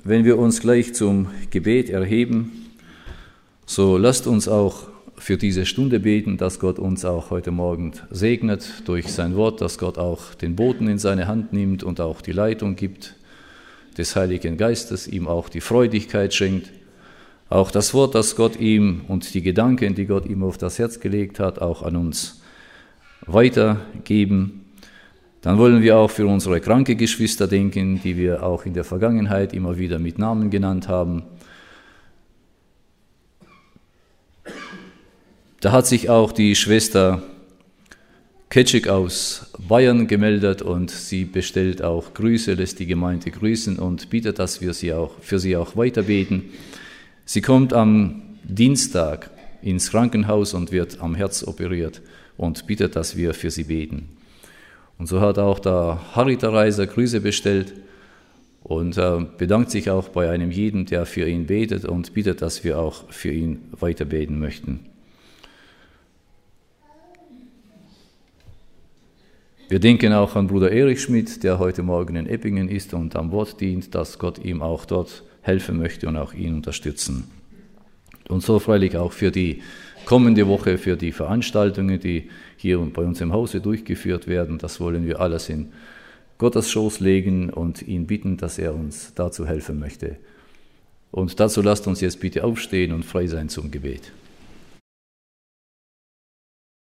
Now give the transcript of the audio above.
wenn wir uns gleich zum Gebet erheben, so lasst uns auch für diese Stunde beten, dass Gott uns auch heute Morgen segnet durch sein Wort, dass Gott auch den Boten in seine Hand nimmt und auch die Leitung gibt des Heiligen Geistes, ihm auch die Freudigkeit schenkt, auch das Wort, das Gott ihm und die Gedanken, die Gott ihm auf das Herz gelegt hat, auch an uns weitergeben. Dann wollen wir auch für unsere kranke Geschwister denken, die wir auch in der Vergangenheit immer wieder mit Namen genannt haben. Da hat sich auch die Schwester Ketschik aus Bayern gemeldet und sie bestellt auch Grüße, lässt die Gemeinde grüßen und bittet, dass wir für sie auch weiter beten. Sie kommt am Dienstag ins Krankenhaus und wird am Herz operiert und bittet, dass wir für sie beten. Und so hat auch der Harry der Reiser Grüße bestellt und bedankt sich auch bei einem jeden, der für ihn betet und bittet, dass wir auch für ihn weiter beten möchten. Wir denken auch an Bruder Erich Schmidt, der heute Morgen in Eppingen ist und am Wort dient, dass Gott ihm auch dort helfen möchte und auch ihn unterstützen. Und so freilich auch für die kommende Woche, für die Veranstaltungen, die hier bei uns im Hause durchgeführt werden. Das wollen wir alles in Gottes Schoß legen und ihn bitten, dass er uns dazu helfen möchte. Und dazu lasst uns jetzt bitte aufstehen und frei sein zum Gebet.